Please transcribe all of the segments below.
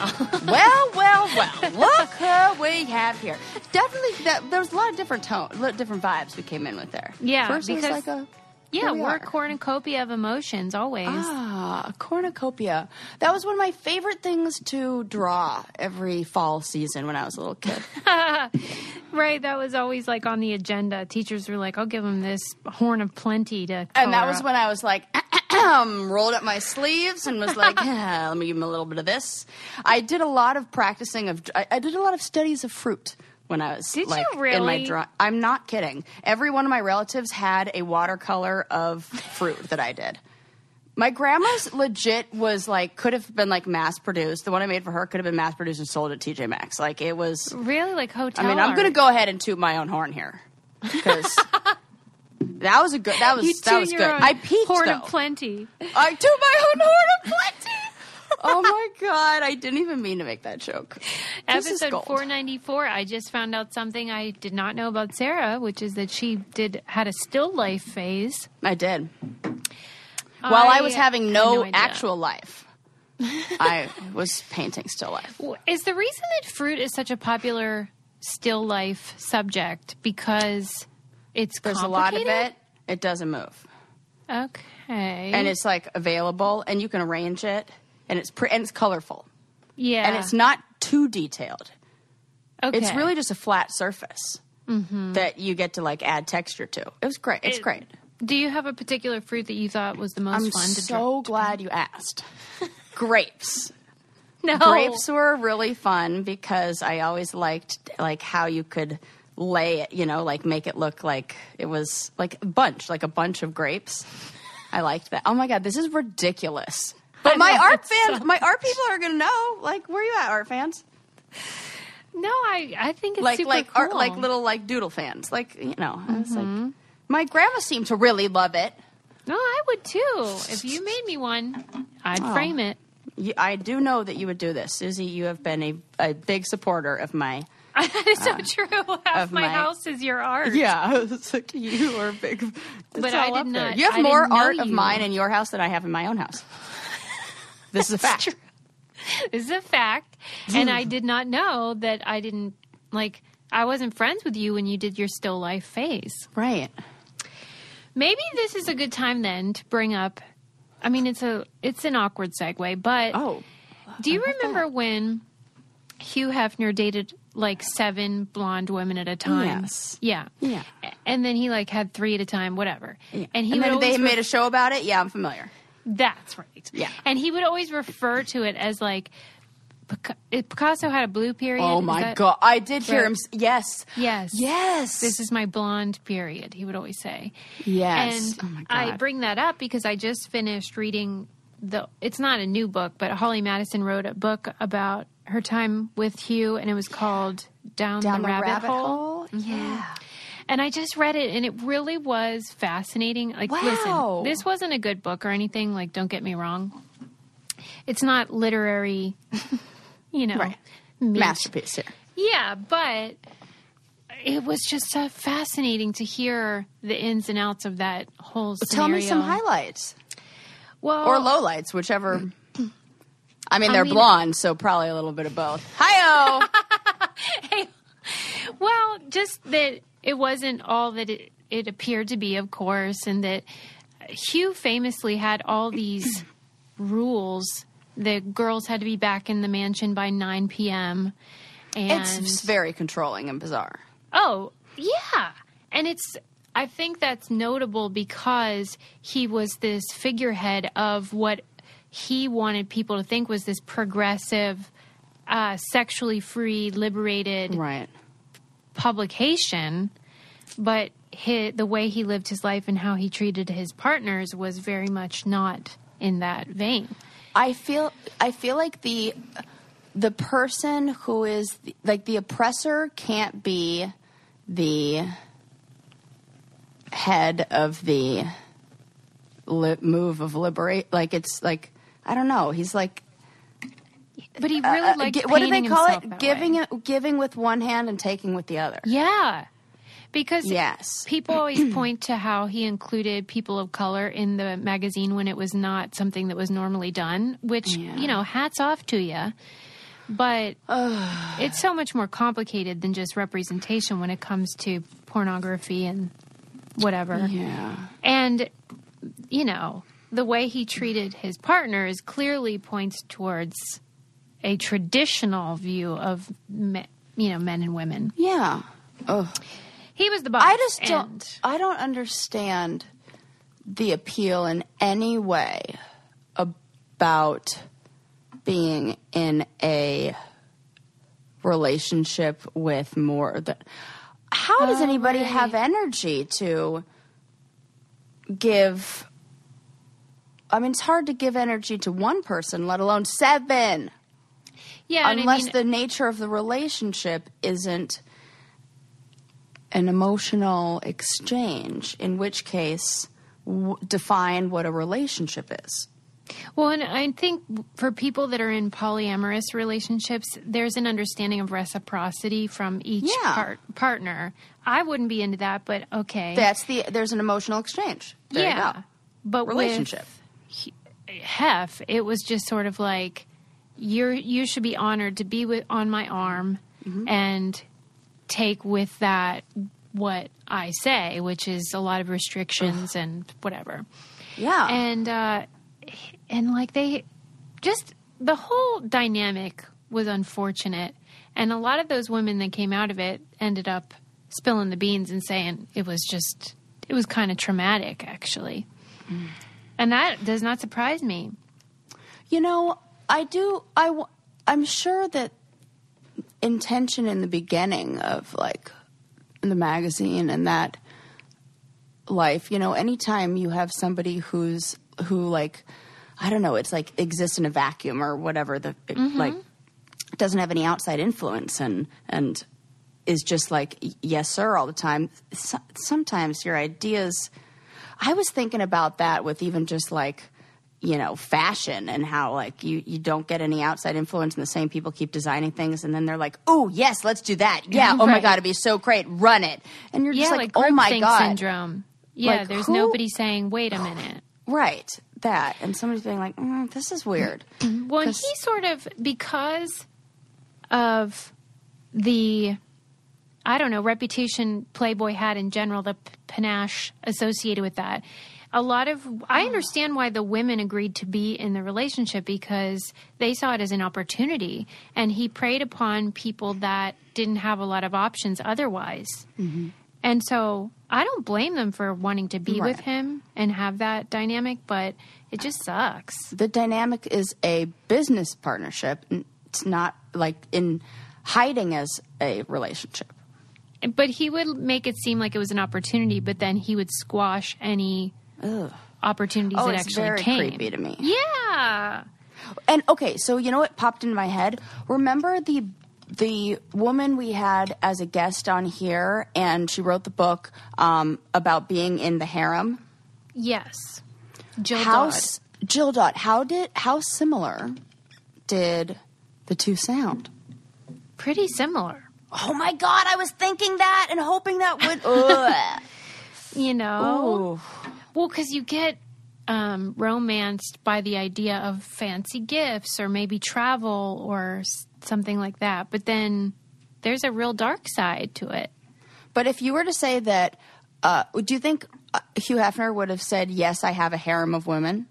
Well. Look who we have here. Definitely, there was a lot of different vibes we came in with there. Yeah, First because, it was like we're a cornucopia of emotions always. A cornucopia. That was one of my favorite things to draw every fall season when I was a little kid. Right, that was always like on the agenda. Teachers were like, I'll give them this horn of plenty to color And that was up. when I was like, rolled up my sleeves and was like, let me give him a little bit of this. I did a lot of practicing I did a lot of studies of fruit when I was Did like you really? in my drawing. I'm not kidding. Every one of my relatives had a watercolor of fruit that I did. My grandma's legit was like, could have been like mass produced. The one I made for her could have been mass produced and sold at TJ Maxx. Like it was Really? Like hotel I mean, I'm art? going to go ahead and toot my own horn here. Because that was good. That was good. I peaked horn though. of plenty. I toot my own horn of plenty. Oh my God. I didn't even mean to make that joke. This is Episode gold. 494, I just found out something I did not know about Sarah, which is that she had a still life phase. I did. While I was having had no no idea. actual life, I was painting still life. Is the reason that fruit is such a popular still life subject because it's There's a lot of complicated? it. It doesn't move. Okay. And it's like available and you can arrange it and it's colorful. yeah. And it's not too detailed. okay. It's really just a flat surface that you get to like add texture to. It was great. It's great. Do you have a particular fruit that you thought was the most I'm fun to so glad you asked. Grapes. No. Grapes were really fun because I always liked like how you could lay it, like make it look like it was like a bunch of grapes. I liked that. Oh my God, this is ridiculous. But my art fans, my art people are gonna know. Like, where are you at, art fans? No, I think it's Like super like cool. art, like little like doodle fans. Like I was like, my grandma seemed to really love it. No, I would too. If you made me one, I'd frame it. I do know that you would do this, Susie. You have been a big supporter of my. That is so true. Half my house is your art. Yeah, it's like you are big. But I did not. You have I more didn't know art of you. mine in your house than I have in my own house. This is a fact. True. This is a fact. And I did not know that I wasn't friends with you when you did your still life phase. Right. Maybe this is a good time then to bring up, I mean, it's an awkward segue, but do you remember when Hugh Hefner dated like 7 blonde women at a time? Yes. Yeah. Yeah. And then he like had 3 at a time, whatever. Yeah. And he And would then they always made a show about it. Yeah, I'm familiar. That's right. Yeah. And he would always refer to it as like Picasso had a blue period. Oh Is my that- God, I did hear right? him. Yes. Yes. Yes. This is my blonde period, he would always say. Yes. And Oh my God. I bring that up because I just finished reading it's not a new book, but Holly Madison wrote a book about her time with Hugh, and it was called Down the Rabbit Hole. Yeah. And I just read it, and it really was fascinating. Like, Wow. listen, this wasn't a good book or anything. Like, don't get me wrong. It's not literary, Right. meat. Masterpiece here. Yeah, but it was just so fascinating to hear the ins and outs of that whole scenario. Tell me some highlights. Well, Or lowlights, whichever. I mean, they're blonde, so probably a little bit of both. Hi-oh! well, just that it wasn't all that it appeared to be, of course, and that Hugh famously had all these rules. The girls had to be back in the mansion by 9 p.m. And It's very controlling and bizarre. Oh, yeah. And I think that's notable because he was this figurehead of what he wanted people to think was this progressive, sexually free, liberated Right. publication. But the way he lived his life and how he treated his partners was very much not in that vein. I feel like the person who is like the oppressor can't be the head of the move of liberate. Like it's like I don't know. He's like, But he really liked what do they painting call himself it? that way. Giving with one hand and taking with the other. Yeah. Because Yes. people always point to how he included people of color in the magazine when it was not something that was normally done, which, hats off to you. But it's so much more complicated than just representation when it comes to pornography and whatever. Yeah. And, you know, the way he treated his partners clearly points towards a traditional view of, men and women. Yeah. Ugh. He was the boss. I don't understand the appeal in any way about being in a relationship with more than... How does anybody have energy to give... I mean, it's hard to give energy to one person, let alone 7. Yeah, unless the nature of the relationship isn't an emotional exchange, in which case, define what a relationship is. Well, and I think for people that are in polyamorous relationships, there's an understanding of reciprocity from each partner. I wouldn't be into that, but okay. There's an emotional exchange. There you go. But relationship. With Hef, it was just sort of like, you should be honored to be on my arm and take with that what I say, which is a lot of restrictions and whatever. Yeah. And like the whole dynamic was unfortunate. And a lot of those women that came out of it ended up spilling the beans and saying it was kind of traumatic, actually. Mm. And that does not surprise me. You know, I'm sure that intention in the beginning of like the magazine and that life, you know, anytime you have somebody who like, I don't know, it's like exists in a vacuum or whatever, like doesn't have any outside influence and is just like, yes, sir, all the time. Sometimes your ideas, I was thinking about that with even just like, you know, fashion and how like you don't get any outside influence and the same people keep designing things and then they're like, oh, yes, let's do that. Yeah. Oh my God, it'd be so great. Run it. And you're just like oh my God. Syndrome. Yeah. Like, there's nobody saying, wait a minute. Right. That. And somebody's being like, this is weird. Well, and he sort of, because of the, I don't know, reputation Playboy had in general, the panache associated with that. I understand why the women agreed to be in the relationship because they saw it as an opportunity. And he preyed upon people that didn't have a lot of options otherwise. Mm-hmm. And so I don't blame them for wanting to be with him and have that dynamic, but it just sucks. The dynamic is a business partnership. It's not like in hiding as a relationship. But he would make it seem like it was an opportunity, but then he would squash any opportunities that actually came. Very creepy to me. Yeah. And okay, so you know what popped into my head? Remember the woman we had as a guest on here, and she wrote the book about being in the harem? Yes. Jill Dodd. Jill Dodd. How similar did the two sound? Pretty similar. Oh my God, I was thinking that and hoping that would... You know? Ooh. Well, because you get romanced by the idea of fancy gifts or maybe travel or something like that. But then there's a real dark side to it. But if you were to say that, do you think Hugh Hefner would have said, yes, I have a harem of women?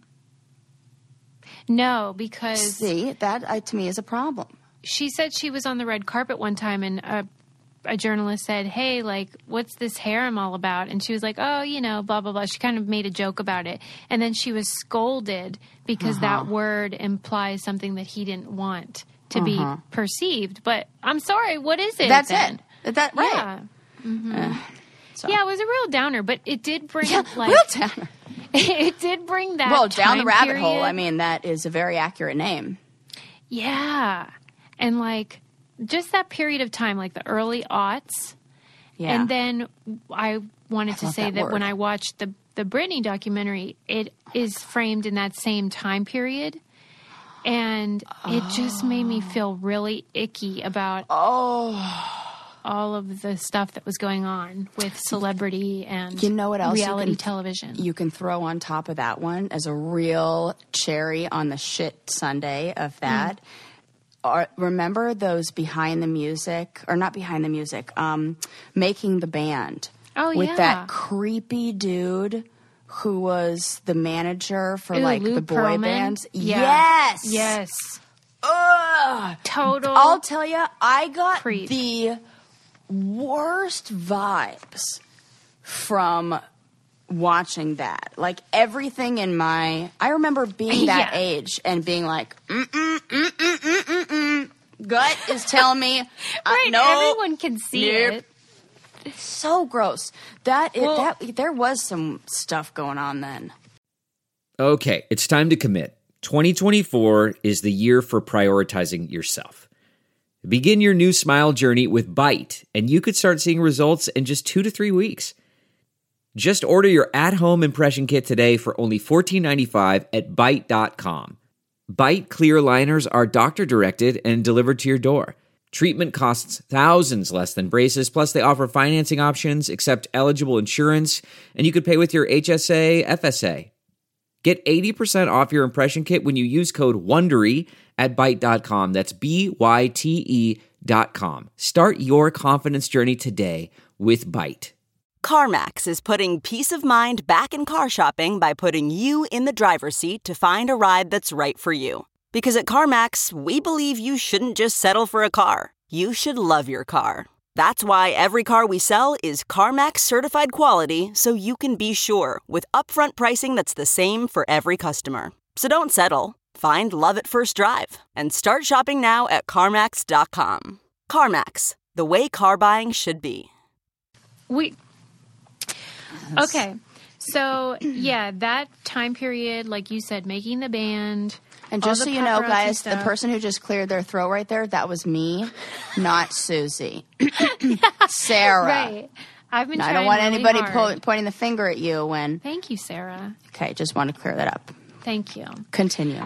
No, because... See, that to me is a problem. She said she was on the red carpet one time and a journalist said, hey, like, what's this harem all about? And she was like, oh, you know, blah, blah, blah. She kind of made a joke about it. And then she was scolded because that word implies something that he didn't want to be perceived. But I'm sorry, what is it? That's then? It. That right. Yeah. Mm-hmm. Yeah, it was a real downer, but it did bring like real downer. It did bring that down the rabbit period. hole. I mean, that is a very accurate name. Yeah. And like just that period of time, like the early aughts. Yeah. And then I wanted to say that when I watched the Britney documentary, it is framed in that same time period. And it just made me feel really icky about all of the stuff that was going on with celebrity and what else reality television. You can throw on top of that one as a real cherry on the shit sundae of that. remember those behind the music, or not behind the music, Making the Band. Oh, with yeah. that creepy dude who was the manager for like Lou the boy Pearlman? bands. Yeah. Yes. Yes. Ugh. Total. I'll tell you, I got creep. the worst vibes from watching that. Like everything in I remember being that Yeah. age and being like, gut is telling me, Right. no, Everyone can see Nope. it. so gross. There was some stuff going on then. Okay, it's time to commit. 2024 is the year for prioritizing yourself. Begin your new smile journey with Byte, and you could start seeing results in just 2 to 3 weeks. Just order your at-home impression kit today for only $14.95 at Byte.com. Byte clear liners are doctor-directed and delivered to your door. Treatment costs thousands less than braces, plus they offer financing options, accept eligible insurance, and you could pay with your HSA, FSA. Get 80% off your impression kit when you use code WONDERY at Byte.com. That's BYTE.com. Start your confidence journey today with Byte. CarMax is putting peace of mind back in car shopping by putting you in the driver's seat to find a ride that's right for you. Because at CarMax, we believe you shouldn't just settle for a car. You should love your car. That's why every car we sell is CarMax certified quality, so you can be sure with upfront pricing that's the same for every customer. So don't settle. Find love at first drive and start shopping now at CarMax.com. CarMax, the way car buying should be. Okay. So, yeah, that time period, like you said, Making the Band. And all just the so you know, paparazzi guys, stuff. the person who just cleared their throat right there, that was me, not Susie. Sarah. Right. I've been I trying don't want really anybody hard. pointing the finger at you when... Thank you, Sarah. Okay, just want to clear that up. Thank you. Continue.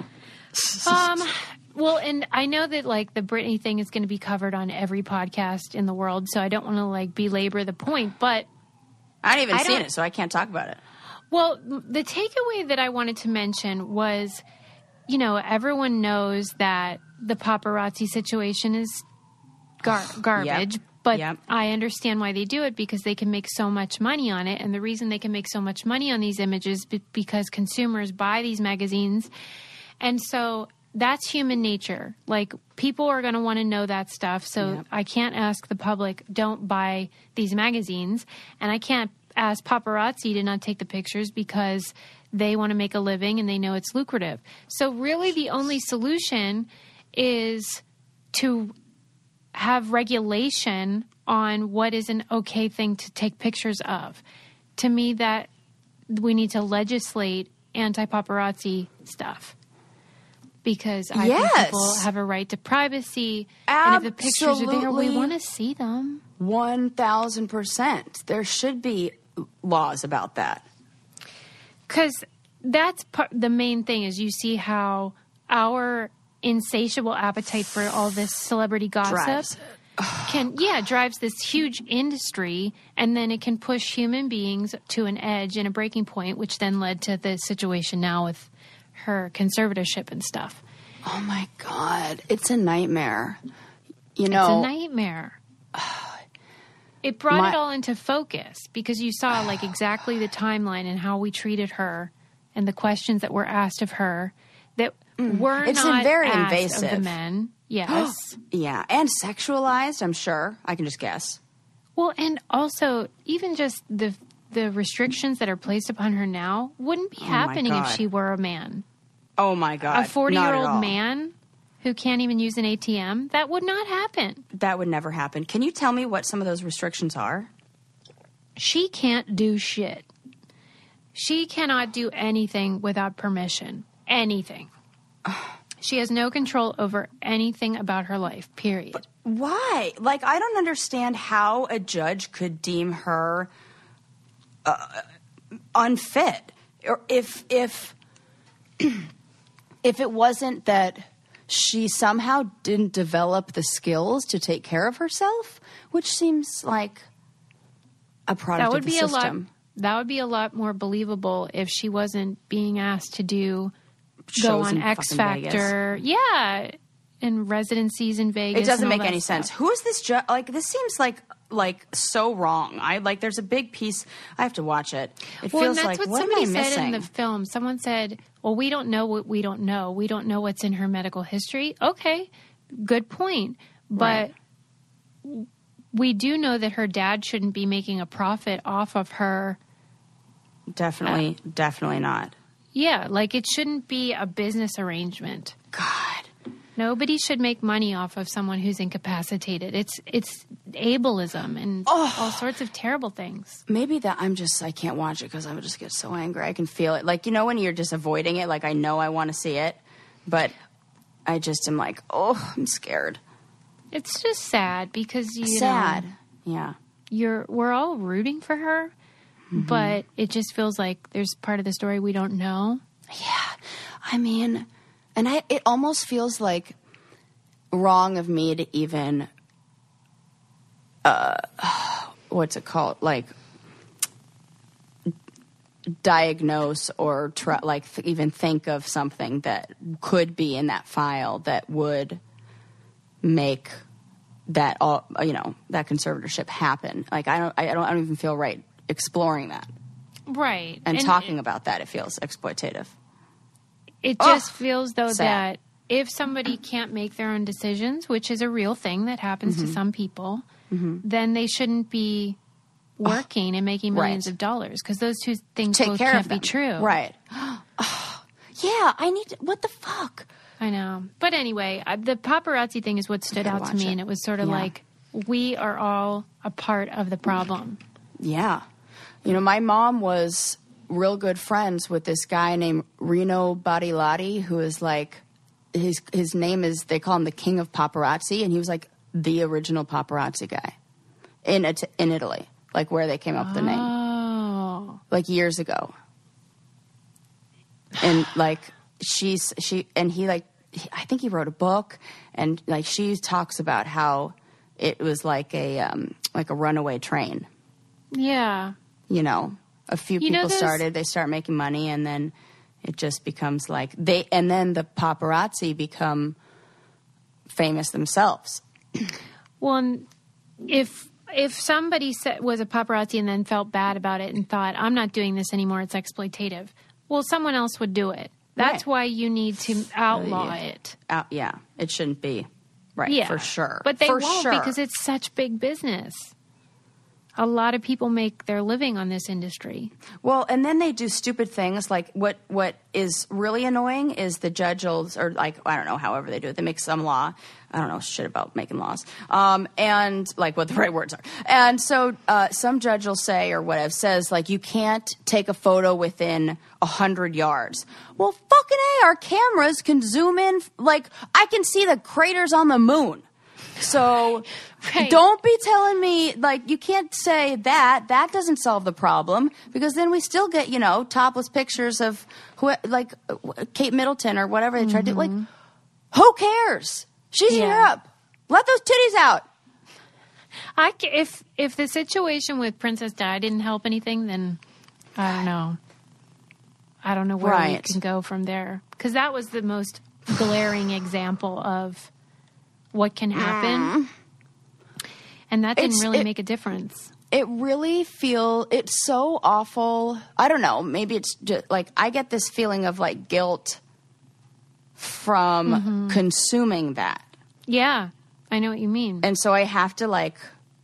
Well, and I know that like the Britney thing is going to be covered on every podcast in the world, so I don't want to like belabor the point, but I haven't even seen don't- it, so I can't talk about it. well, the takeaway that I wanted to mention was, you know, everyone knows that the paparazzi situation is garbage, but Yep. I understand why they do it because they can make so much money on it. And the reason they can make so much money on these images because consumers buy these magazines. And so that's human nature. Like people are going to want to know that stuff. So Yep. I can't ask the public, don't buy these magazines. And I can't ask paparazzi to not take the pictures because they want to make a living and they know it's lucrative. So really the only solution is to have regulation on what is an okay thing to take pictures of. To me, that we need to legislate anti-paparazzi stuff. Because I think Yes. people have a right to privacy. And if the pictures are there, we Absolutely. want to see them. 1,000%. There should be laws about that. Because that's the main thing is you see how our insatiable appetite for all this celebrity gossip drives this huge industry, and then it can push human beings to an edge and a breaking point, which then led to the situation now with her conservatorship and stuff. Oh, my God. It's a nightmare. You It's know, a nightmare. It brought it all into focus because you saw like exactly the timeline and how we treated her and the questions that were asked of her that were It's not very asked invasive. of the men. Yes. yeah, and sexualized, I'm sure. I can just guess. Well, and also even just the restrictions that are placed upon her now wouldn't be happening if God. she were a man. Oh, my God. A Not at 40-year-old all. man who can't even use an ATM, that would not happen. That would never happen. Can you tell me what some of those restrictions are? She can't do shit. She cannot do anything without permission. Anything. She has no control over anything about her life, period. Why? Like, I don't understand how a judge could deem her unfit. Or if it wasn't that she somehow didn't develop the skills to take care of herself, which seems like a product That would of the be system. that would be a lot more believable if she wasn't being asked to go Shows on in X fucking Vegas. Factor. Yeah. and residencies in Vegas. It doesn't and all make that any stuff. sense. Who is this judge? Like, this seems like so wrong. There's a big piece. I have to watch it. It Well, feels and that's like, what what am somebody I said missing? in the film. Someone said, well, we don't know what we don't know. We don't know what's in her medical history. Okay, good point. But we do know that her dad shouldn't be making a profit off of her. Definitely not. Yeah, like it shouldn't be a business arrangement. God. Nobody should make money off of someone who's incapacitated. It's ableism and all sorts of terrible things. Maybe that I can't watch it because I would just get so angry. I can feel it. Like, you know, when you're just avoiding it, like I know I want to see it, but I just am like, oh, I'm scared. It's just sad because Sad. Yeah. we're all rooting for her, but it just feels like there's part of the story we don't know. Yeah. I mean, and it almost feels like wrong of me to even, what's it called? Like, diagnose or even think of something that could be in that file that would make that that conservatorship happen. Like, I don't even feel right exploring that Right. and talking about that. It feels exploitative. It just feels, though, sad. that if somebody can't make their own decisions, which is a real thing that happens to some people, then they shouldn't be working and making millions of dollars, because those two things both can't be true. Right. Yeah, what the fuck? I know. But anyway, the paparazzi thing is what stood out to me, and it was sort of like, we are all a part of the problem. Yeah. You know, my mom was real good friends with this guy named Reno Barilotti, who is like, his name is, they call him the king of paparazzi, and he was like the original paparazzi guy in Italy, like where they came up with the name. Oh. Like years ago. And like he I think he wrote a book, and like she talks about how it was like a runaway train. Yeah. You know, a few people they start making money, and then it just becomes like and then the paparazzi become famous themselves. Well, and if somebody was a paparazzi and then felt bad about it and thought, I'm not doing this anymore, it's exploitative, well, someone else would do it. That's why you need to outlaw it. Yeah, it shouldn't be. Right, yeah, for sure. But they won't because it's such big business. A lot of people make their living on this industry. Well, and then they do stupid things. Like what is really annoying is the judge or like, I don't know, however they do it. They make some law. I don't know shit about making laws. And like what the right words are. And so some judge will say or whatever says like, you can't take a photo within 100 yards. Well, fucking A, our cameras can zoom in. Like I can see the craters on the moon. So don't be telling me, like, you can't say that. That doesn't solve the problem, because then we still get, you know, topless pictures of, Kate Middleton or whatever they tried to do. Like, who cares? She's in Europe. Let those titties out. If the situation with Princess Di didn't help anything, then I don't know. I don't know where we can go from there. Because that was the most glaring example of what can happen. And that didn't really make a difference. It really it's so awful. I don't know. Maybe it's just like, I get this feeling of like guilt from consuming that. Yeah, I know what you mean. And so I have to like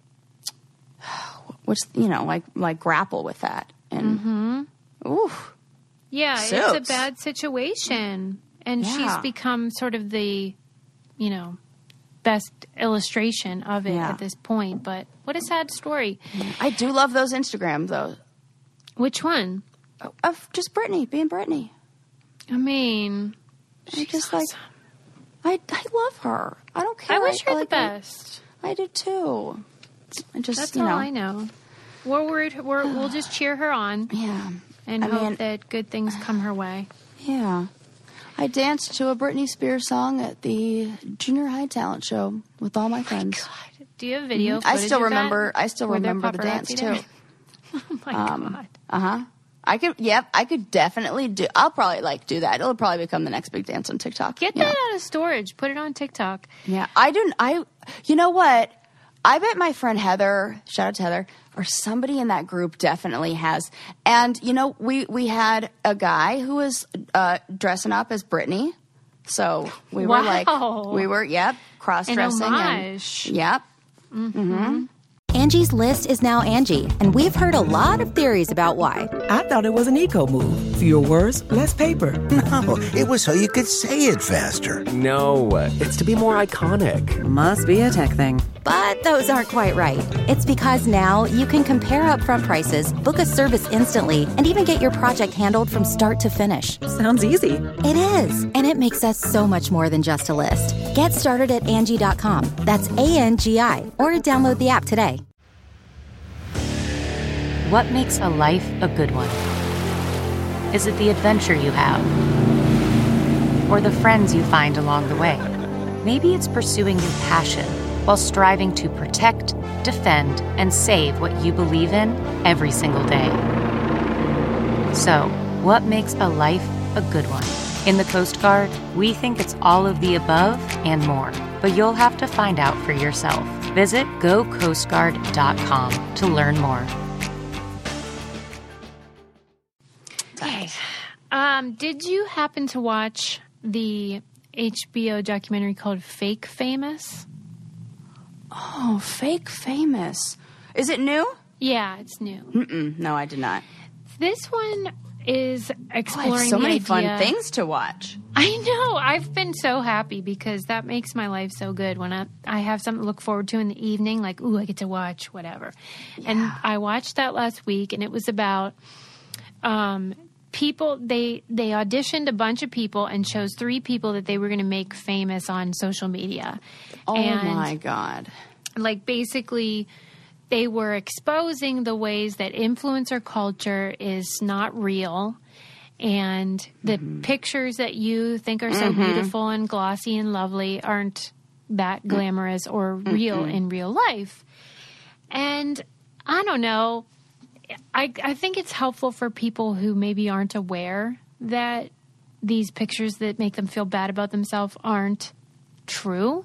grapple with that. And oof. Yeah, Suits. it's a bad situation. And she's become sort of the, best illustration of it at this point. But what a sad story. I do love those Instagrams, though. Which one? Of just Britney, being Britney. I mean, she's just awesome. Like, I love her. I don't care. I wish her the best. I do too. That's all I know. We'll just cheer her on. Yeah. And hope that good things come her way. Yeah. I danced to a Britney Spears song at the junior high talent show with all my friends. God. Do you have video? I still remember the dance too. Oh my God. I could definitely do. I'll probably like do that. It'll probably become the next big dance on TikTok. Get that out of storage. Put it on TikTok. Yeah, you know what? I bet my friend Heather, shout out to Heather, or somebody in that group definitely has. And, you know, we had a guy who was dressing up as Britney. So we were cross-dressing. An homage. Yep. Mm-hmm. Angie's List is now Angie, and we've heard a lot of theories about why. I thought it was an eco move. Fewer words, less paper. No, it was so you could say it faster. No, it's to be more iconic. Must be a tech thing. But those aren't quite right. It's because now you can compare upfront prices, book a service instantly, and even get your project handled from start to finish. Sounds easy. It is, and it makes us so much more than just a list. Get started at Angie.com. That's ANGI, or download the app today. What makes a life a good one? Is it the adventure you have? Or the friends you find along the way? Maybe it's pursuing your passion while striving to protect, defend, and save what you believe in every single day. So, what makes a life a good one? In the Coast Guard, we think it's all of the above and more, but you'll have to find out for yourself. Visit gocoastguard.com to learn more. Hey, did you happen to watch the HBO documentary called Fake Famous? Oh, Fake Famous. Is it new? Yeah, it's new. No, I did not. This one is exploring I have so the many idea. fun things to watch. I know. I've been so happy because that makes my life so good when I have something to look forward to in the evening, like, ooh, I get to watch whatever. Yeah. And I watched that last week, and it was about people. They auditioned a bunch of people and chose 3 people that they were going to make famous on social media. Oh, my God. Like, basically, they were exposing the ways that influencer culture is not real, and the pictures that you think are so beautiful and glossy and lovely aren't that glamorous or real in real life. And I don't know. I think it's helpful for people who maybe aren't aware that these pictures that make them feel bad about themselves aren't true.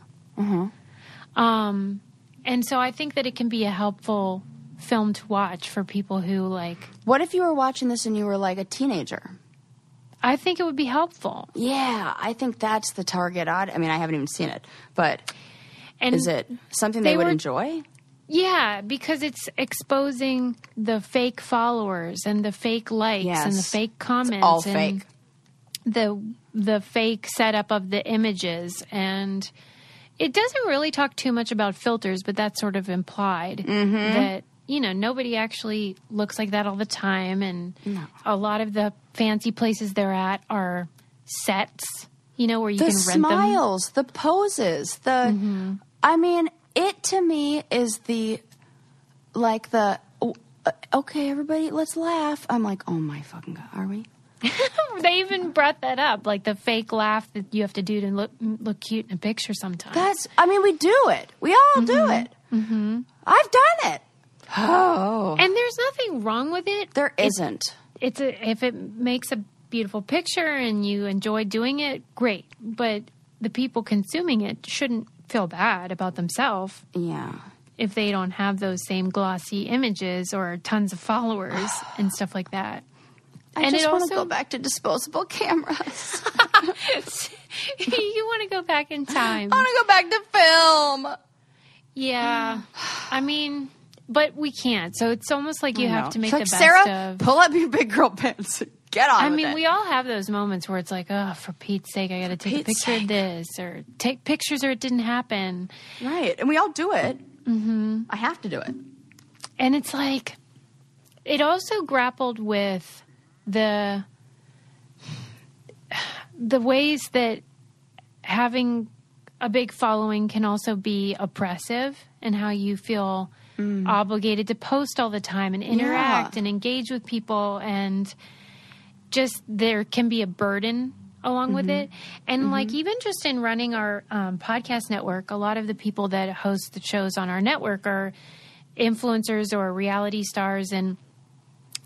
And so I think that it can be a helpful film to watch for people who like... What if you were watching this and you were like a teenager? I think it would be helpful. Yeah, I think that's the target audience. I mean, I haven't even seen it, but is it something they would enjoy? Yeah, because it's exposing the fake followers and the fake likes and the fake comments. It's all fake. The fake setup of the images. And it doesn't really talk too much about filters, but that's sort of implied. That, you know, nobody actually looks like that all the time. And a lot of the fancy places they're at are sets, you know, where you can rent them. The smiles, the poses, the... I mean... It, to me, is okay, everybody, let's laugh. I'm like, oh my fucking God, are we? They even brought that up, like the fake laugh that you have to do to look cute in a picture sometimes. We do it. We all do it. I've done it. Oh. And there's nothing wrong with it. There isn't. If it makes a beautiful picture and you enjoy doing it, great. But the people consuming it shouldn't feel bad about themselves. Yeah. If they don't have those same glossy images or tons of followers and stuff like that. I just want to go back to disposable cameras. You want to go back in time. I want to go back to film. Yeah. I mean, but we can't. So it's almost like you have to make the best Sarah, pull up your big girl pants. Get on with it. We all have those moments where it's like, oh, for Pete's sake, I got to take a picture of this, or take pictures or it didn't happen. Right. And we all do it. I have to do it. And it's like, it also grappled with the ways that having a big following can also be oppressive, and how you feel obligated to post all the time and interact and engage with people, and just there can be a burden along with it. And like, even just in running our podcast network, a lot of the people that host the shows on our network are influencers or reality stars, and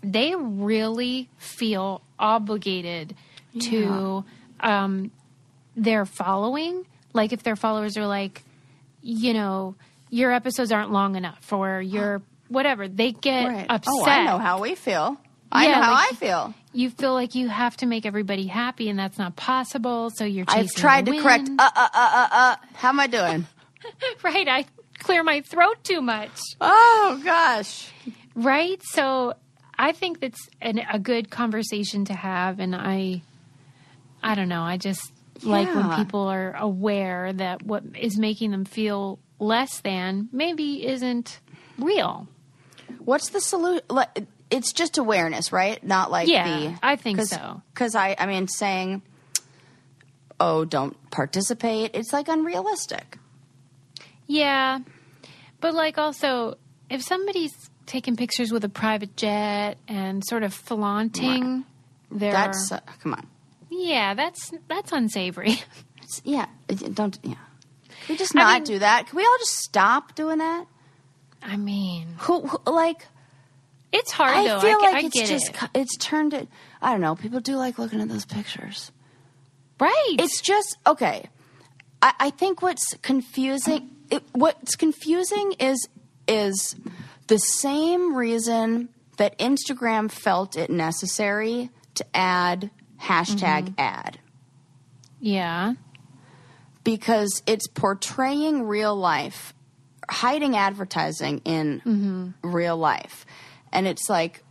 they really feel obligated to their following. Like if their followers are like, you know, your episodes aren't long enough or your whatever, they get upset. Oh, I know how we feel. I know how I feel. You feel like you have to make everybody happy, and that's not possible. So you're chasing I've tried the to win. correct. How am I doing? Right, I clear my throat too much. Oh gosh. Right, so I think that's a good conversation to have, and I don't know. I just like when people are aware that what is making them feel less than maybe isn't real. What's the solution? It's just awareness, right? Not like I think so. Because I mean, saying, "Oh, don't participate," it's like unrealistic. Yeah, but like also, if somebody's taking pictures with a private jet and sort of flaunting their, That's come on. Yeah, that's unsavory. Don't. Yeah, can we just not do that? Can we all just stop doing that? I mean, who like? It's hard though. I feel like I it's get just it. it's turned it. I don't know. People do like looking at those pictures. Right. It's just okay. I think what's confusing. What's confusing is the same reason that Instagram felt it necessary to add hashtag ad. Yeah. Because it's portraying real life, hiding advertising in real life. And it's like,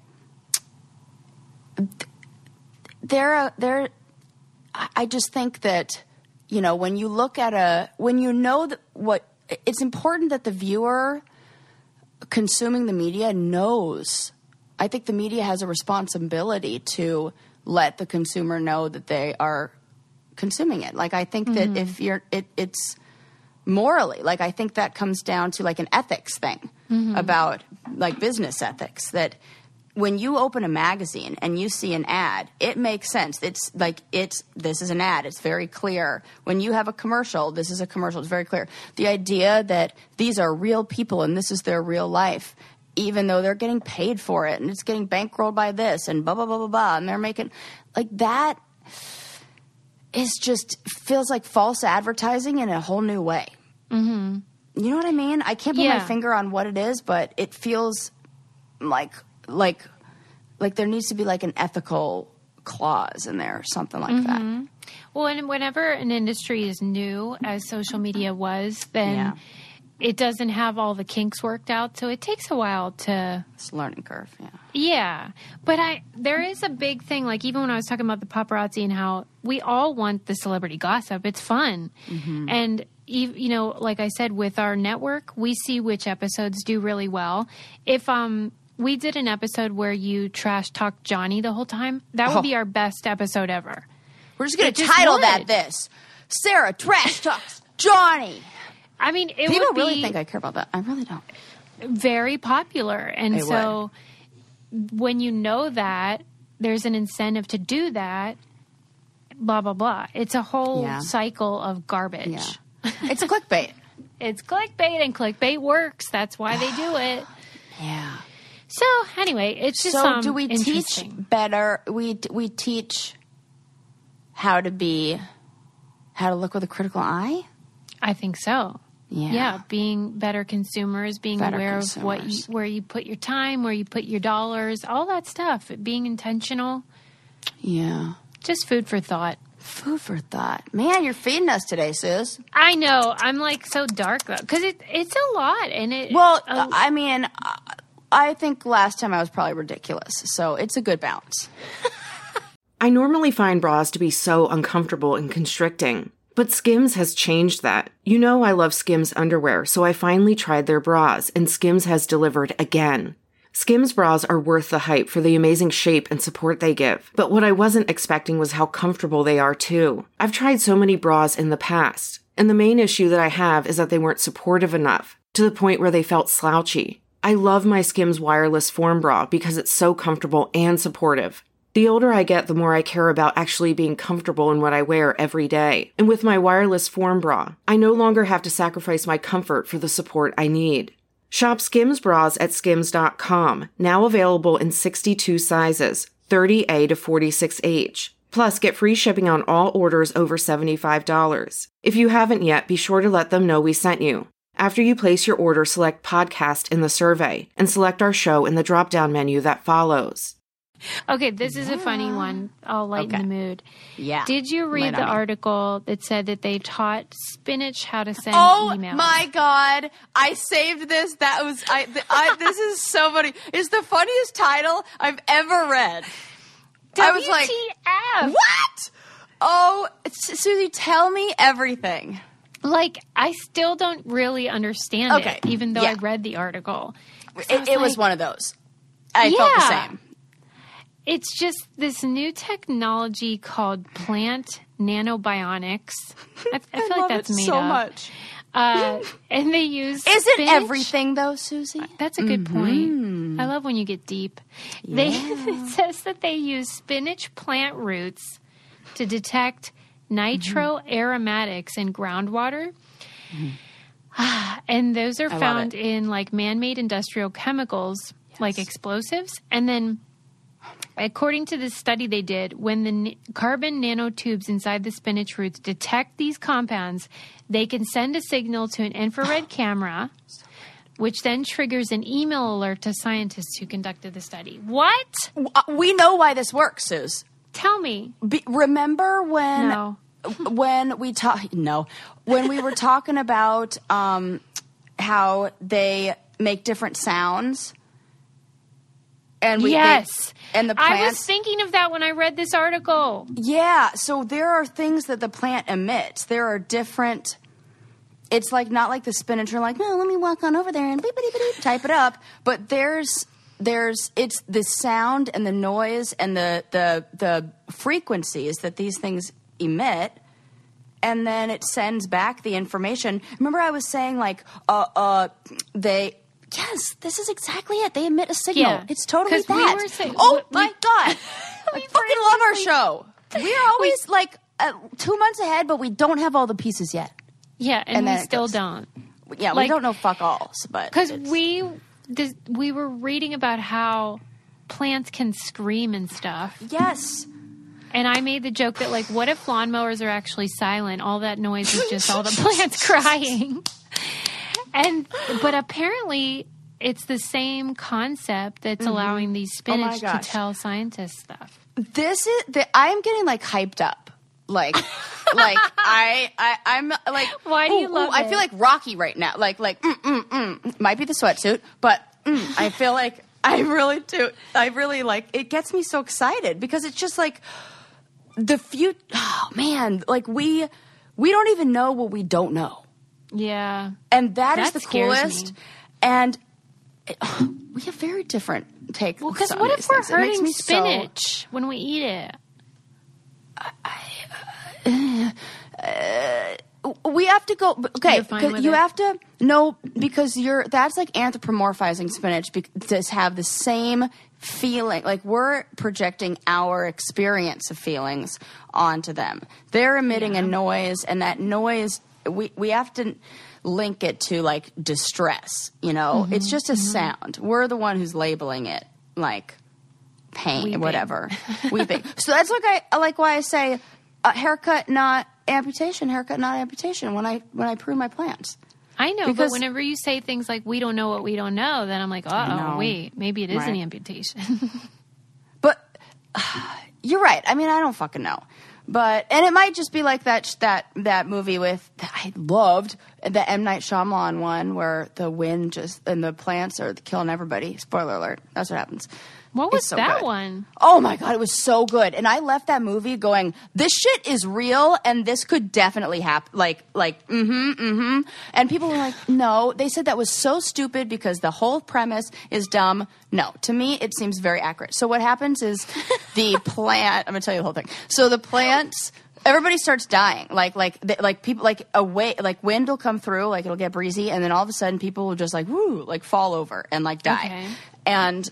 I just think that, you know, when you look at when you know that it's important that the viewer consuming the media knows. I think the media has a responsibility to let the consumer know that they are consuming it. Like, I think that if it's morally, like, I think that comes down to like an ethics thing about like business ethics, that when you open a magazine and you see an ad, it makes sense. It's like, this is an ad. It's very clear. When you have a commercial, this is a commercial. It's very clear. The idea that these are real people and this is their real life, even though they're getting paid for it and it's getting bankrolled by this and blah, blah, blah, blah, blah. And they're making like that is just feels like false advertising in a whole new way. Mm-hmm. You know what I mean? I can't put my finger on what it is, but it feels like there needs to be like an ethical clause in there or something like that. Well, and whenever an industry is new, as social media was, then it doesn't have all the kinks worked out. So it takes a while to... It's a learning curve, Yeah. But there is a big thing, like even when I was talking about the paparazzi and how we all want the celebrity gossip. It's fun. And, you know, like I said, with our network, we see which episodes do really well. If we did an episode where you trash talk Johnny the whole time, that would be our best episode ever. We're just going to title that this. Sarah trash talks Johnny. I mean, people really think I care about that. I really don't. Very popular. And so when you know that, there's an incentive to do that, blah, blah, blah. It's a whole cycle of garbage. Yeah. It's clickbait. It's clickbait, and clickbait works. That's why they do it. Yeah. So anyway, it's just so do we teach better? We teach how to look with a critical eye? I think so. Yeah. Being better consumers, being aware of where you put your time, where you put your dollars, all that stuff. Being intentional. Yeah. Just food for thought. Food for thought. Man, you're feeding us today, sis. I know. I'm like so dark though, because it's a lot, and it. Well, I mean, I think last time I was probably ridiculous, so it's a good balance. I normally find bras to be so uncomfortable and constricting. But Skims has changed that. You know I love Skims underwear, so I finally tried their bras, and Skims has delivered again. Skims bras are worth the hype for the amazing shape and support they give. But what I wasn't expecting was how comfortable they are too. I've tried so many bras in the past, and the main issue that I have is that they weren't supportive enough, to the point where they felt slouchy. I love my Skims wireless form bra because it's so comfortable and supportive. The older I get, the more I care about actually being comfortable in what I wear every day. And with my wireless form bra, I no longer have to sacrifice my comfort for the support I need. Shop Skims bras at skims.com, now available in 62 sizes, 30A to 46H. Plus, get free shipping on all orders over $75. If you haven't yet, be sure to let them know we sent you. After you place your order, select podcast in the survey and select our show in the drop-down menu that follows. Okay, this is a funny one. I'll lighten the mood. Yeah. Did you read the article that said that they taught spinach how to send emails? Oh my God. I saved this. That was, this is so funny. It's the funniest title I've ever read. I was like, WTF? what? Oh, Susie, tell me everything. Like, I still don't really understand it, even though I read the article. It was one of those. I felt the same. It's just this new technology called plant nanobionics. I feel like that's made so up. much. And they use Is spinach. it everything, though, Susie? That's a good point. I love when you get deep. It says that they use spinach plant roots to detect nitroaromatics in groundwater. And those are found in like man-made industrial chemicals like explosives. And then according to this study they did, when the carbon nanotubes inside the spinach roots detect these compounds, they can send a signal to an infrared camera, which then triggers an email alert to scientists who conducted the study. What? We know why this works, Suze. Tell me. Remember when... No. When we when we were talking about how they make different sounds, and and the plants. I was thinking of that when I read this article. Yeah, so there are things that the plant emits. There are different. It's like not like the spinach. You're like, no, let me walk on over there and type it up. But there's it's the sound and the noise and the frequencies that these things emit, and then it sends back the information. Remember I was saying like this is exactly it. They emit a signal. Yeah. It's totally that. We were saying, my God. I fucking love our show. We're always like 2 months ahead, but we don't have all the pieces yet. Yeah, and we still don't. Yeah, we don't know fuck alls, but because we were reading about how plants can scream and stuff. Yes. And I made the joke that, like, what if lawnmowers are actually silent? All that noise is just all the plants crying. But apparently, it's the same concept that's allowing these spinach to tell scientists stuff. I'm getting like hyped up, like I'm like. Why do you love it? I feel like Rocky right now. Like might be the sweatsuit, but I feel like I really do. I really like it. Gets me so excited because it's just like. The future, oh man, like we don't even know what we don't know. Yeah. And that is the coolest. Me. And we have very different takes. Well, because what if we're hurting spinach when we eat it? We have to go. Okay, you have to know because that's like anthropomorphizing spinach to have the same feeling. Like we're projecting our experience of feelings onto them. They're emitting a noise, and that noise we have to link it to like distress. You know, it's just a sound. We're the one who's labeling it like pain, Weeping. Whatever. Weeping. So that's like why I say haircut, not amputation. Haircut, not amputation. When I prune my plants. I know, but whenever you say things like we don't know what we don't know, then I'm like, wait, maybe it is an amputation. But you're right. I mean, I don't fucking know. And it might just be like that movie that I loved, the M. Night Shyamalan one where the wind and the plants are killing everybody. Spoiler alert. That's what happens. What was that one? Oh my God, it was so good. And I left that movie going, this shit is real and this could definitely happen. And people were like, no. They said that was so stupid because the whole premise is dumb. No, to me, it seems very accurate. So what happens is the plant, I'm going to tell you the whole thing. So the plants, everybody starts dying. People, wind will come through, like it'll get breezy. And then all of a sudden people will just fall over and die. Okay. And,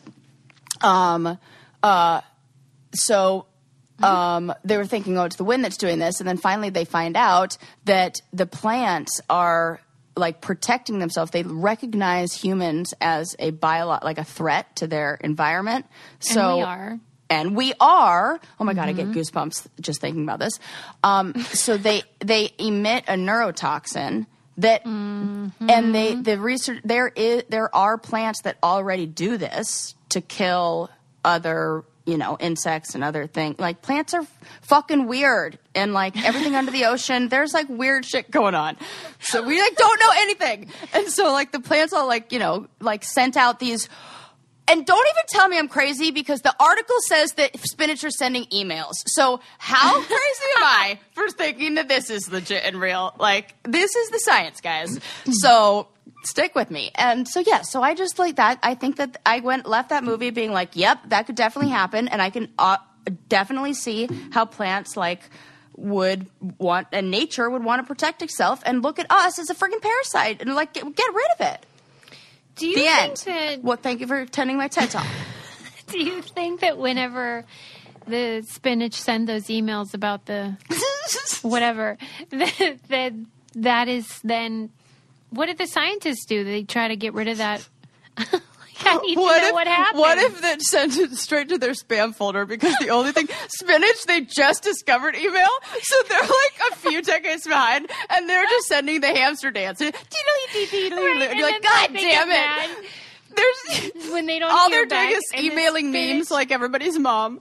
they were thinking, it's the wind that's doing this. And then finally they find out that the plants are like protecting themselves. They recognize humans as a like a threat to their environment. So and we are. Oh my God, I get goosebumps just thinking about this. So they emit a neurotoxin that, and the research there are plants that already do this to kill other, insects and other things. Like plants are fucking weird, and like everything under the ocean, there's like weird shit going on. So we like don't know anything, and so like the plants all like like sent out these. And don't even tell me I'm crazy, because the article says that spinach are sending emails. So how crazy am I for thinking that this is legit and real? Like, this is the science, guys. So stick with me. And so, yeah, so I just like that. I think that I left that movie being like, yep, that could definitely happen. And I can definitely see how plants like would want, and nature would want to protect itself and look at us as a freaking parasite and like get rid of it. Do you think that... Well, thank you for attending my TED Talk. Do you think that whenever the spinach send those emails about the whatever, that is then... What did the scientists do? They try to get rid of that... I need to know what happened. What if they sent it straight to their spam folder, because the only thing spinach, they just discovered email, so they're like a few decades behind, and they're just sending the hamster dance. Right, and you're like, God damn it! There's when they don't. All hear they're doing is emailing memes like everybody's mom.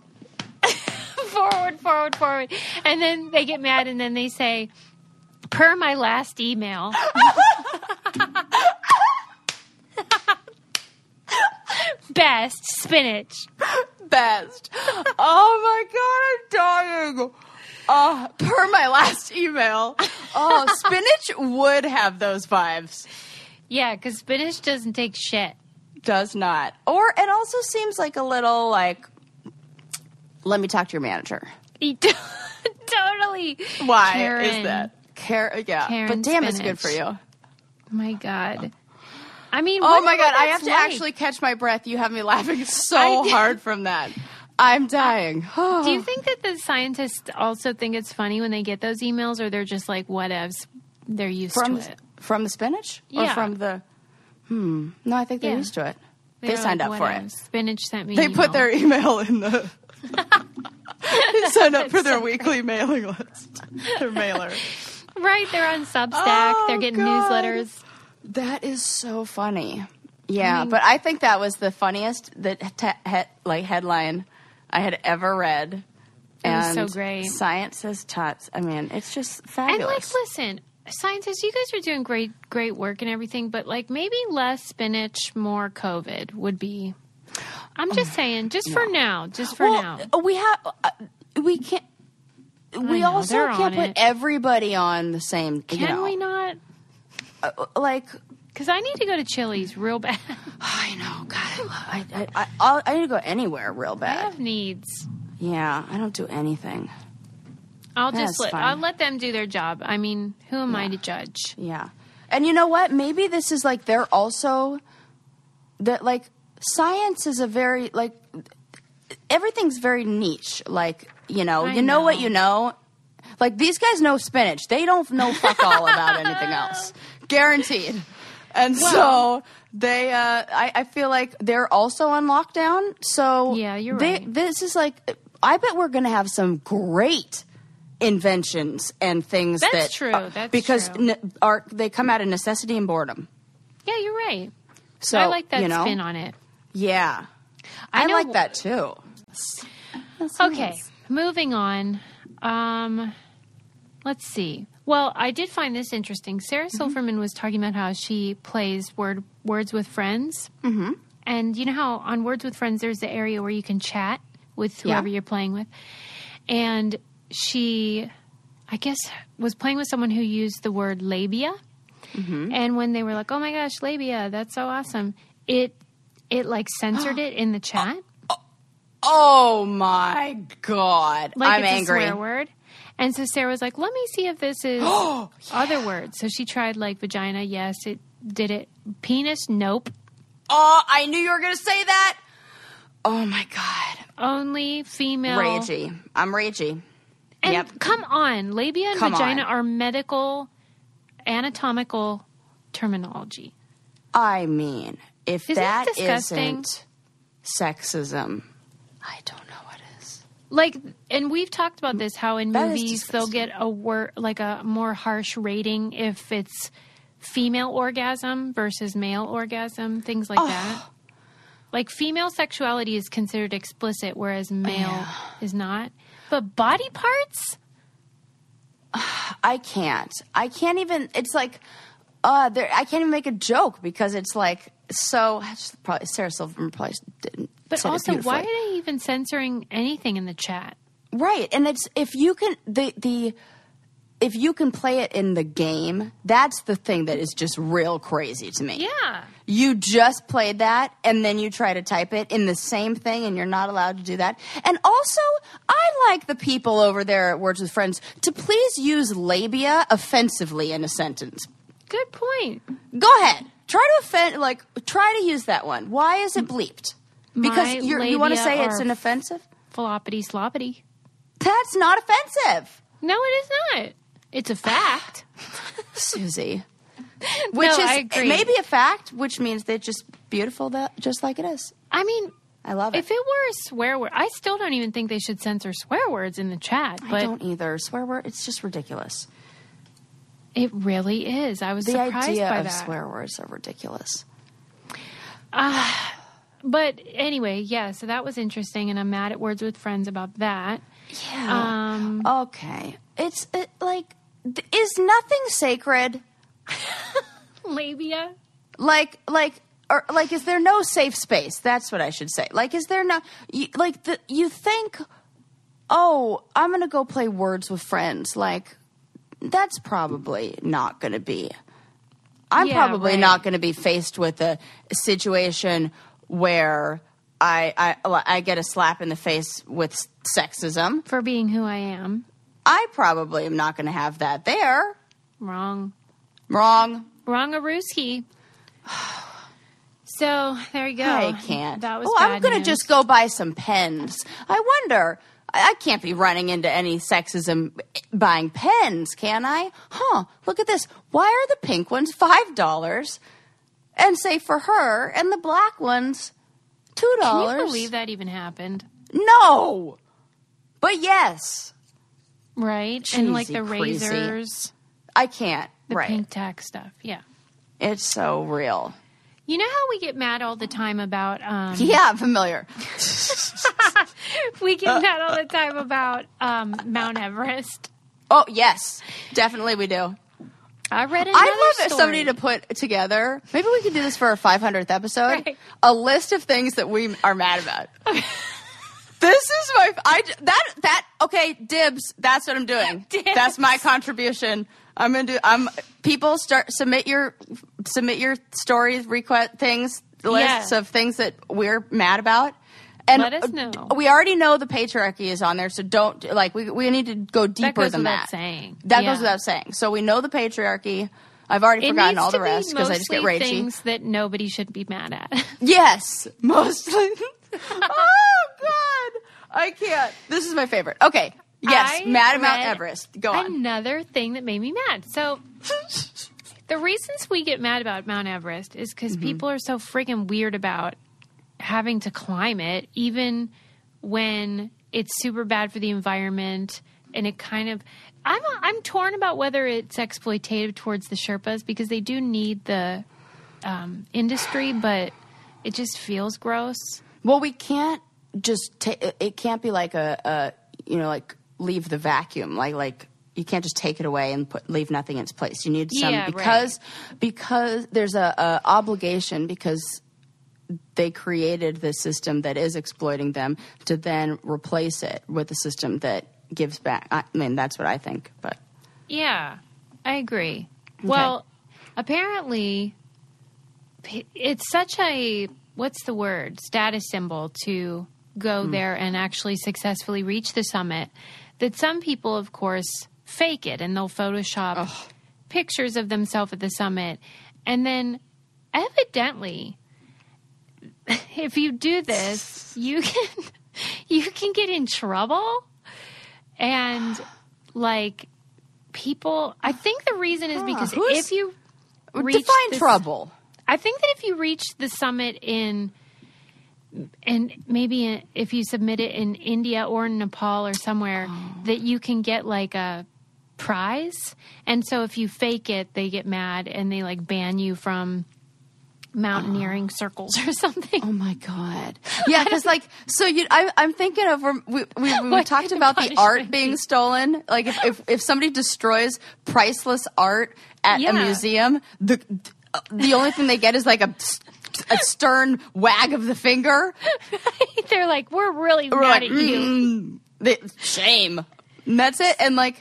Forward, and then they get mad, and then they say, "Per my last email." Best spinach. Best. Oh my God, I'm dying. Per my last email. Spinach would have those vibes. Yeah, because spinach doesn't take shit. Does not. It also seems like a little like, let me talk to your manager. Totally. Why Karen. is that? Yeah. Karen but damn, spinach. it's good for you. Oh my God. I mean, oh my God, I have to actually catch my breath. You have me laughing so hard from that. I'm dying. Do you think that the scientists also think it's funny when they get those emails, or they're just like, whatevs, they're used to it? From the spinach? Yeah. Or from the... No, I think they're used to it. They signed up for it. Spinach sent me They an put email. their email in the... They signed up for their weekly mailing list. Their mailer. Right, they're on Substack. They're getting newsletters. That is so funny. Yeah, but I think that was the funniest headline I had ever read. It was so great. Science has taught. I mean, it's just fabulous. And listen, scientists, you guys are doing great work and everything, but maybe less spinach, more COVID would be. I'm just saying, for now. We can't. We also can't put everybody on the same. Can we not? Because I need to go to Chili's real bad. I know. God, I need to go anywhere real bad. I have needs. Yeah, I don't do anything. I'll let them do their job. I mean, who am I to judge? Yeah. And you know what? Maybe this is they're also that science is a very everything's very niche. You know what you know. These guys know spinach. They don't know fuck all about anything else. Guaranteed. And so they, I feel like they're also on lockdown. So yeah, you're right. This is I bet we're going to have some great inventions and things. That's true. That's because true. They come out of necessity and boredom. Yeah, you're right. So I like that spin on it. Yeah, I like that too. Okay, moving on. Let's see. Well, I did find this interesting. Sarah Silverman was talking about how she plays Words with Friends. Mm-hmm. And you know how on Words with Friends there's the area where you can chat with whoever you're playing with. And she, I guess, was playing with someone who used the word labia. Mm-hmm. And when they were like, oh my gosh, labia, that's so awesome, it censored it in the chat. Oh my God. I'm it's angry. A swear word. And so Sarah was like, let me see if this is other words. So she tried vagina. Yes, it did it. Penis. Nope. Oh, I knew you were going to say that. Oh my God. Only female. Ragey. I'm ragey. And come on. Labia and vagina are medical, anatomical terminology. I mean, if Isn't that that disgusting? isn't sexism, I don't know what is. Like, and we've talked about this, how in That is movies they'll disgusting. get a more harsh rating if it's female orgasm versus male orgasm, things like that. Like, female sexuality is considered explicit, whereas male is not. But body parts? I can't even, it's like, I can't even make a joke because it's like, so, probably Sarah Silverman probably didn't. But said it also, why are beautifully. they even censoring anything in the chat? Right, and it's, if you can, if you can play it in the game, that's the thing that is just real crazy to me. Yeah. You just played that, and then you try to type it in the same thing, and you're not allowed to do that. And also, I like the people over there at Words with Friends to please use labia offensively in a sentence. Good point. Go ahead. Try to use that one. Why is it bleeped? Because you want to say it's an offensive? Floppity sloppity. That's not offensive. No, it is not. It's a fact. Susie. I agree. Maybe a fact, which means they're just beautiful, just like it is. I mean, I love it. if it were a swear word, I still don't even think they should censor swear words in the chat. But I don't either. Swear word, it's just ridiculous. It really is. I was The surprised idea by of that. swear words are ridiculous. But anyway, yeah, so that was interesting, and I'm mad at Words with Friends about that. Yeah. Okay. Is nothing sacred? Labia? Is there no safe space? That's what I should say. Like, is there no, you think, oh, I'm going to go play Words with Friends. Like, that's probably not going to be. I'm probably not going to be faced with a situation where I get a slap in the face with sexism. For being who I am. I probably am not going to have that there. Wrong. Wrong-a-rooski. So, there you go. I can't. That was I'm bad going to news. just go buy some pens. I wonder. I can't be running into any sexism buying pens, can I? Look at this. Why are the pink ones $5? And say for her, and the black ones $2. Can you believe that even happened? No. But yes. Right? And like Cheesy, the crazy. razors. I can't. The right. pink tack stuff. Yeah. It's so real. You know how we get mad all the time about... Yeah, I'm familiar. we get mad all the time about Mount Everest. Oh, yes. Definitely we do. I read another I'd love story. somebody to put together. Maybe we could do this for our 500th episode. Right. A list of things that we are mad about. This is okay, dibs. That's what I'm doing. Dibs. That's my contribution. People submit your stories, request things, lists of things that we're mad about. And let us know. We already know the patriarchy is on there, so don't we need to go deeper than that. That goes without saying. So we know the patriarchy. I've already forgotten all the rest because I just get ragey. Things that nobody should be mad at. Yes, mostly. Oh God, I can't. This is my favorite. Okay, yes, mad at Mount Everest. Go on. Another thing that made me mad. So the reasons we get mad about Mount Everest is because people are so freaking weird about having to climb it, even when it's super bad for the environment. And it kind of, I'm torn about whether it's exploitative towards the Sherpas because they do need the industry, but it just feels gross. Well, we can't just it can't be like leave the vacuum. Like you can't just take it away and leave nothing in its place. You need some because there's a obligation because they created the system that is exploiting them to then replace it with a system that gives back. I mean, that's what I think. But yeah, I agree. Okay. Well, apparently, it's such a status symbol to go there and actually successfully reach the summit that some people, of course, fake it and they'll Photoshop pictures of themselves at the summit, and then evidently, if you do this, you can get in trouble. And like people, I think the reason is because reach define trouble. I think that if you reach the summit and maybe if you submit it in India or Nepal or somewhere, that you can get like a prize. And so if you fake it, they get mad and they like ban you from mountaineering circles or something. Oh my God. Yeah, because like, so I'm thinking of, we talked about the art being stolen. Like if somebody destroys priceless art at a museum, the only thing they get is like a stern wag of the finger. Right? They're like, we're really mad at you. Shame. And that's it. And like,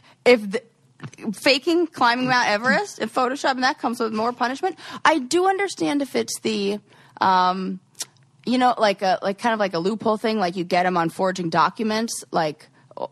faking climbing Mount Everest and photoshopping that comes with more punishment. I do understand if it's the, kind of like a loophole thing, like you get them on forging documents, but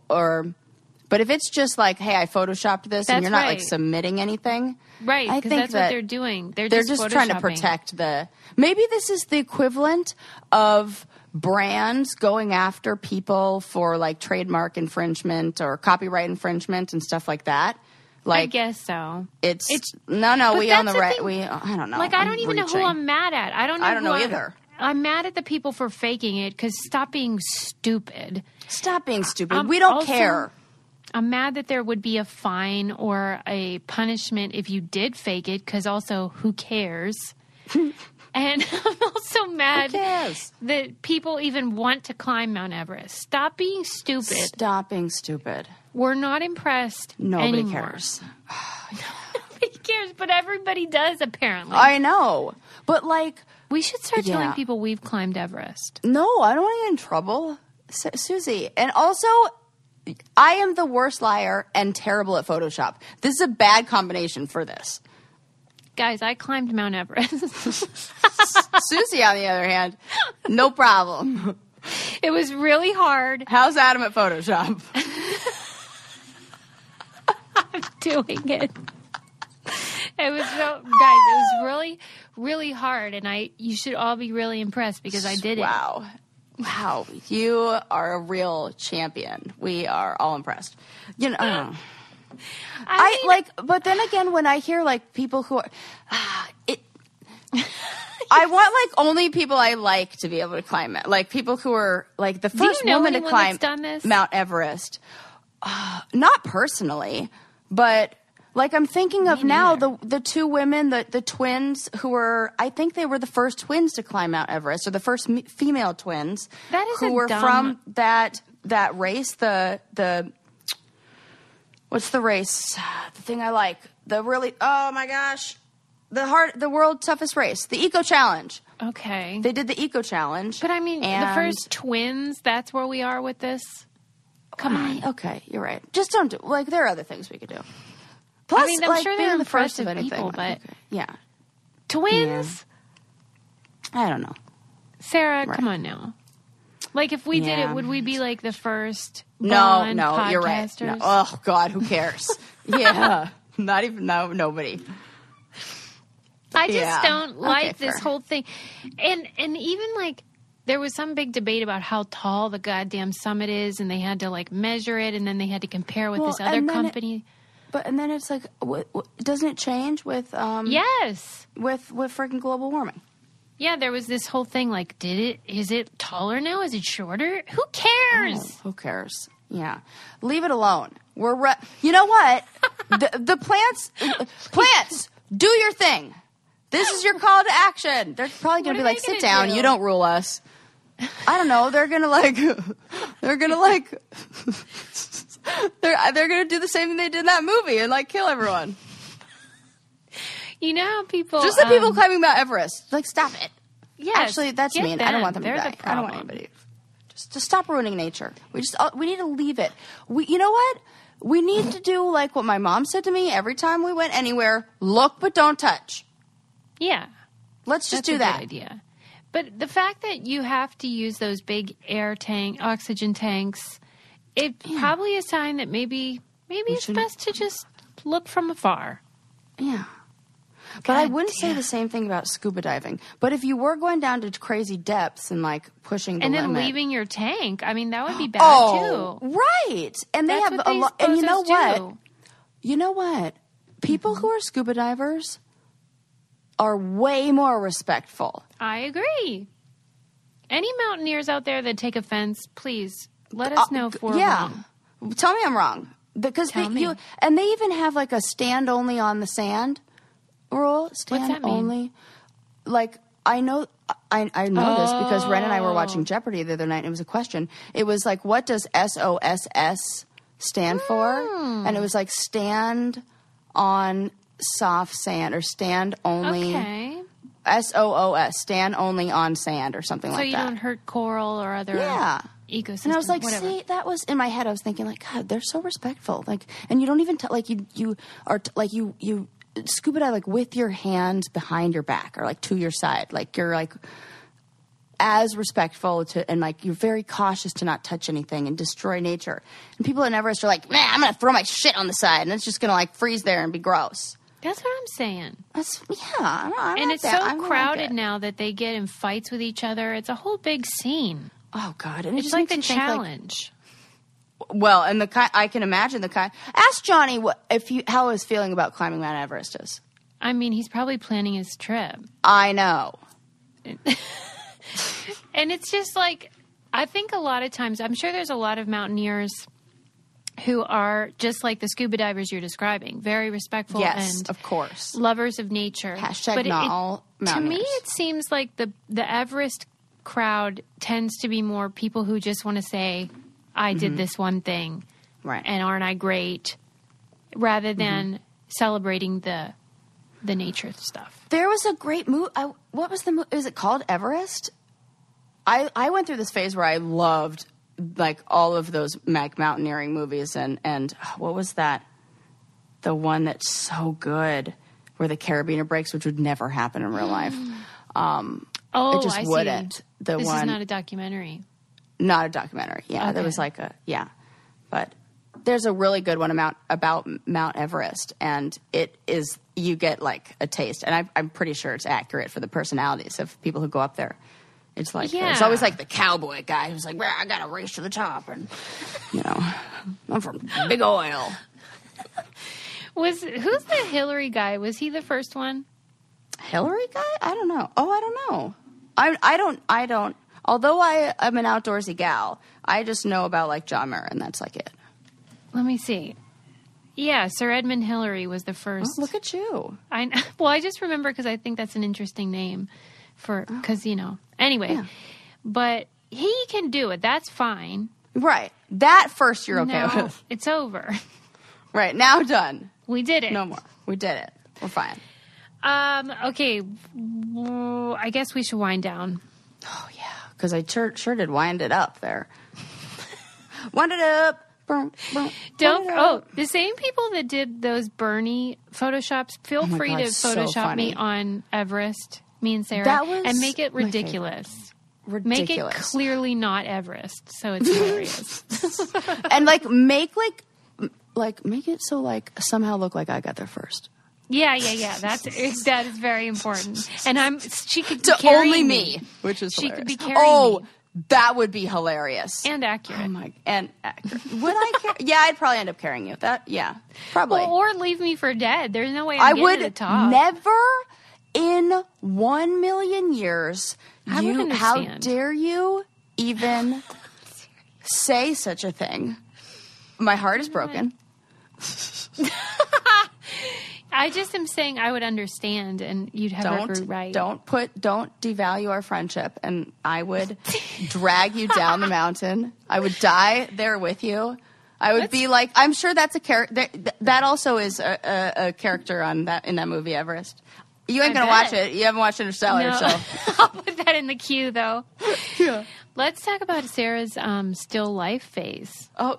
if it's just like, hey, I photoshopped this and you're not like submitting anything. Right, I because think that's what they're doing. They're just trying to protect maybe this is the equivalent of brands going after people for like trademark infringement or copyright infringement and stuff like that. Like, I guess so. It's no. We own the right. I don't know. Like I don't even know who I'm mad at. I don't know either. I'm mad at the people for faking it because stop being stupid. Stop being stupid. We don't care. I'm mad that there would be a fine or a punishment if you did fake it because also who cares? And I'm also mad that people even want to climb Mount Everest. Stop being stupid. Stop being stupid. We're not impressed Nobody anymore. cares. Nobody cares, but everybody does apparently. I know. But like... We should start telling people we've climbed Everest. No, I don't want to get in trouble. Susie. And also... I am the worst liar and terrible at Photoshop. This is a bad combination for this. Guys, I climbed Mount Everest. Susie, on the other hand, no problem. It was really hard. How's Adam at Photoshop? I'm doing it. It was guys, it was really, really hard, and you should all be really impressed because I did it. Wow, you are a real champion. We are all impressed. You know, but then again, when I hear like people who are, I want like only people I like to be able to climb it. Like people who are like the first woman to climb Mount Everest. Not personally, but like I'm thinking of now the two women, the twins who were, I think they were the first twins to climb Mount Everest, or the first female twins who were from that race. The what's the race? The thing I like. The really, oh my gosh, the world toughest race, the Eco Challenge. Okay, they did the Eco Challenge. But I mean, the first twins. That's where we are with this. Come on. Okay, you're right. Just don't do like there are other things we could do. Plus, I mean, I'm sure they're the first of impressive anything. people, but yeah, twins. Yeah. I don't know, Sarah. Right. Come on now. Like, if we did it, would we be like the first? No, podcasters? You're right. No. Oh God, who cares? Yeah, not even nobody. I just don't like this whole thing, and even like. There was some big debate about how tall the goddamn summit is, and they had to like measure it, and then they had to compare with this other company. And then it's like, doesn't it change with yes, with freaking global warming? Yeah, there was this whole thing like, is it taller now? Is it shorter? Who cares? Oh, who cares? Yeah, leave it alone. You know what? the plants, do your thing. This is your call to action. They're probably going to be like, sit down. You don't rule us. I don't know. They're going to they're going to do the same thing they did in that movie and like kill everyone. You know how people... Just the people climbing Mount Everest. Like, stop it. Yes, actually, that's mean. I don't want them to die. I don't want anybody. Just stop ruining nature. We need to leave it. You know what? We need to do like what my mom said to me every time we went anywhere. Look, but don't touch. Yeah. Let's just do that. Good idea. But the fact that you have to use those big oxygen tanks, it probably a sign that maybe it's best to just look from afar. Yeah. But I wouldn't say the same thing about scuba diving. But if you were going down to crazy depths and like pushing the limit, and then leaving your tank, I mean that would be bad too. Right. And they have a lot. And you know what? You know what? People who are scuba divers are way more respectful. I agree. Any mountaineers out there that take offense, please let us know if we're wrong. Tell me I'm wrong. Because they even have like a stand only on the sand rule. Stand What's that mean? Only. Like, I know this because Ren and I were watching Jeopardy the other night, and it was a question. It was like, what does SOSS stand for? And it was like stand on soft sand or stand only. Okay. SOOS, stand only on sand or something like that. So you don't hurt coral or other ecosystems. And I was like, whatever. see, that was in my head. I was thinking like, God, they're so respectful. Like, and you don't even you scuba dive like with your hands behind your back or like to your side. Like you're like as respectful to, and like you're very cautious to not touch anything and destroy nature. And people at Everest are like, man, I'm gonna throw my shit on the side and it's just gonna like freeze there and be gross. That's what I'm saying. And it's so crowded now that they get in fights with each other. It's a whole big scene. Oh God! And it's like the challenge. And I can imagine the kind. Ask Johnny how his feeling about climbing Mount Everest is. I mean, he's probably planning his trip. I know. And it's just like, I think a lot of times, I'm sure there's a lot of mountaineers who are just like the scuba divers you're describing, very respectful and of course, lovers of nature. Hashtag not all mountaineers. To me, it seems like the Everest crowd tends to be more people who just want to say, I did this one thing, right? And aren't I great? Rather than celebrating the nature stuff. There was a great movie. What was the movie? Is it called Everest? I went through this phase where I loved like all of those mountaineering movies, and what was that? The one that's so good where the carabiner breaks, which would never happen in real life. It just wouldn't. See. This is not a documentary. Not a documentary. Yeah, okay. There was like but there's a really good one about Mount Everest, and it is, you get like a taste, and I'm pretty sure it's accurate for the personalities of people who go up there. It's like it's always like the cowboy guy who's like, I got to race to the top, and I'm from Big Oil. Who's the Hillary guy? Was he the first one? Hillary guy? I don't know. I don't know. I don't. Although I am an outdoorsy gal, I just know about like John Muir, and that's like it. Let me see. Yeah, Sir Edmund Hillary was the first. Oh, look at you. I just remember because I think that's an interesting name because Anyway, but he can do it. That's fine. Right. That first you're okay with. It's over. Right. Now done. We did it. No more. We did it. We're fine. Okay. I guess we should wind down. Oh, yeah. Because I sure did wind it up there. Wind it up. The same people that did those Bernie photoshops, feel free to Photoshop me on Everest. Me and Sarah, and make it ridiculous. Make it clearly not Everest, so it's hilarious. And like make it so like somehow look like I got there first. Yeah. That is very important. And she could be carrying only me, which is hilarious. She could be carrying me. That would be hilarious and accurate. Oh my! And accurate. Would I carry? Yeah, I'd probably end up carrying you. Probably. Well, or leave me for dead. There's no way I would to the top. Never. In 1 million years, how dare you even say such a thing? My heart is broken. I just am saying I would understand, and you'd have every right. Don't devalue our friendship, and I would drag you down the mountain. I would die there with you. I would be like, I'm sure that's a character. That also is a character in that movie Everest. You ain't going to watch it. You haven't watched Interstellar, so. I'll put that in the queue, though. Yeah. Let's talk about Sarah's still life phase. Oh,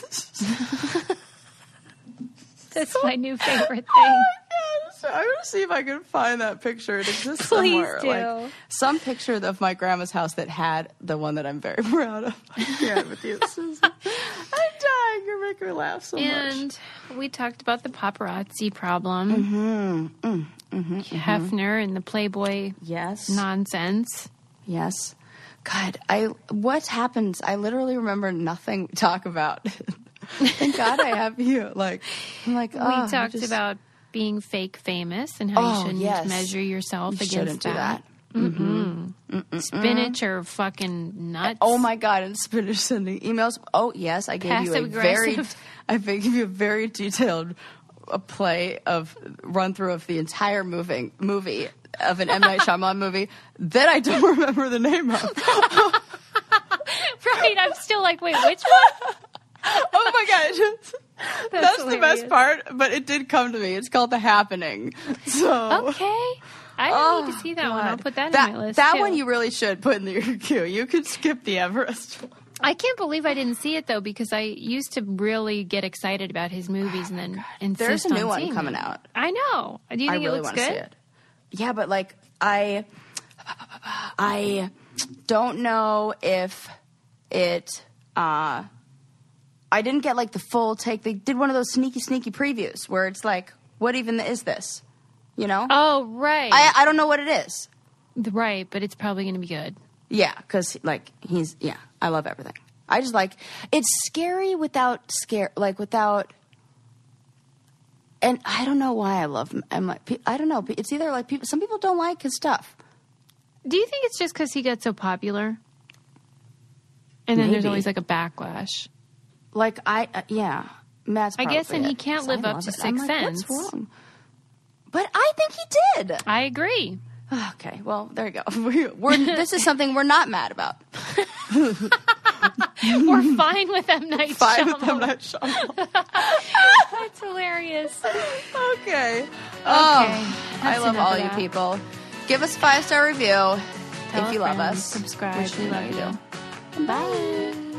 that's my new favorite thing. Oh, my gosh. I'm going to see if I can find that picture. It exists somewhere. Please do. Like, some picture of my grandma's house that had the one that I'm very proud of. I can't with you. I'm dying. You're making me laugh so much. And we talked about the paparazzi problem. Hefner and the Playboy nonsense. Yes. God, what happens? I literally remember nothing we talk about. Thank God I have you. I'm like, we talked about being fake famous and how you shouldn't measure yourself against shouldn't do that. Spinach or fucking nuts. Oh my God! And Spinach sending emails. Oh yes, I gave you a very detailed run through of the entire movie of an M. Night Shyamalan movie that I don't remember the name of. Right, I'm still like, wait, which one? Oh my gosh. That's the best part, but it did come to me. It's called The Happening. So okay. I need to see that one. I'll put that in my list. That too. one you really should put in your queue. You could skip the Everest one. I can't believe I didn't see it though, because I used to really get excited about his movies and then insist There's a new on one seeing coming them. out. I know. Do you think really it looks want to good? see it. Yeah, but like I don't know if it. I didn't get like the full take. They did one of those sneaky previews where it's like, what even is this? You know? Oh, right. I don't know what it is. Right, but it's probably going to be good. Yeah, because like I love everything. I just like it's scary without and I don't know why I love him. I don't know. It's either like some people don't like his stuff. Do you think it's just because he got so popular? And then there's always like a backlash. Like Matt's. I guess, and he can't live up to Sixth Sense. What's wrong? But I think he did. I agree. Okay, well there you go. This is something we're not mad about. We're fine with M. Night Shyamalan. That's hilarious. Okay. I love all you people. Give us a 5-star review if you love us. Subscribe. We love you. Bye.